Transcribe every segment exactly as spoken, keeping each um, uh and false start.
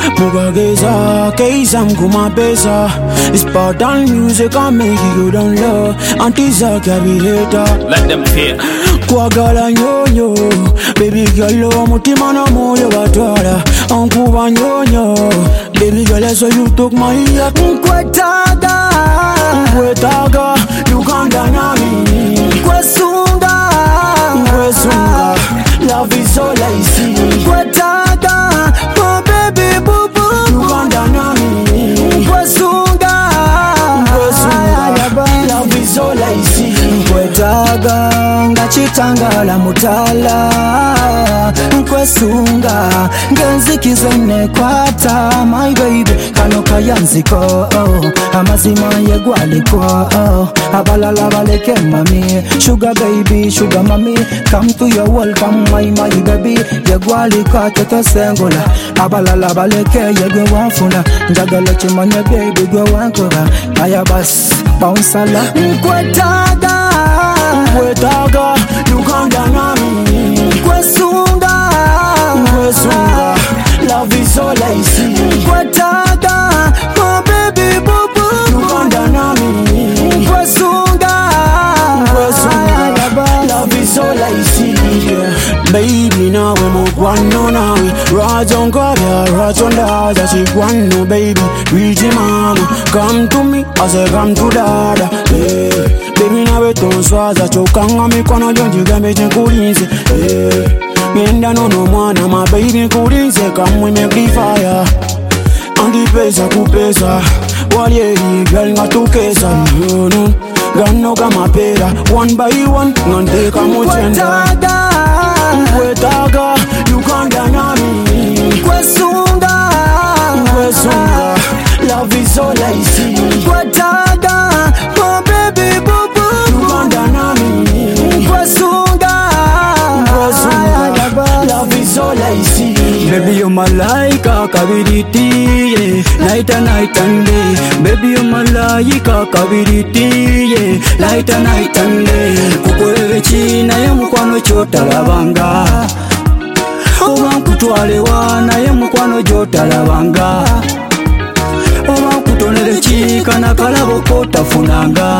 Mugageza, Keisa mkuma pesa. It's part and music and make you go down low. Aunties are carry later. Let them fear. Kwa gala nyonyo, baby girl lo mutima na moyo batwala. Ankuba nyonyo, baby girl so you took my heart. Nkwetaga, nkwetaga, you can't deny me. Kwesunga, kwesunga, love is all I see. Nkwetaga, oh baby boo boo, you can't deny me. Kwesunga, kwesunga, love is all I see. Nkwetaga, ngachitangala mutala. Nkwesunga, ngenzikize nekwata. My baby, kano kayanziko oh. Amazima yegwaliko oh. Abalala baleke mami. Sugar baby, sugar mami. Come to your world, come my my baby. Yegwaliko toto sengola. Abalala baleke yegwe wafuna. Njagala chimanye baby gwe wankora. Aya bas, bounce ala. Nkwetaga, Nkwetaga, you can't deny me. Kwesunga, Kwesunga, love is all I see. Nkwetaga, oh baby boo boo, you can't deny me. Kwesunga, Kwesunga, love is all I see. Baby now we move one no now. Rajon Kavya, Rajon Dada, she one no baby. Reachie mama, come to me, I say come to dada. Yeah. Baby na weton swaza chokanga mikono jonji gambe chenkulinze. Yeah. Mienda nono mwana my baby kulinze. Come we make the fire. Andi pesa kupesa. Wali hii girl nga tukesa. No no. Gano kama pera. One by one. Ngandeka mochenda. Nkwetaga, you can't deny me. Kwesunga, Kwesunga, love is all I see. Nkwetaga, oh baby boo boo, you can't deny me. Kwesunga, Kwesunga, love is all I see. Baby you're my laika kabiriti, yeah. Night and night and day. Baby you're my laika kabiriti, yeah. Night and night and day. Kukwele china ya mkwano chota labanga. Oba nkutwale wana ye mukwano jotalabanga. Oba nkutonere chika na kalabo kotafunanga.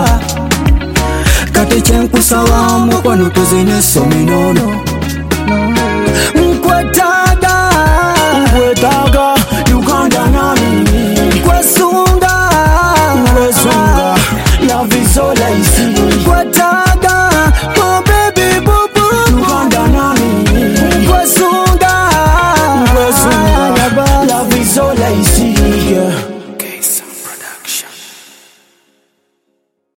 Kate chenkusaba mukwano tuzine sominono. Nkweta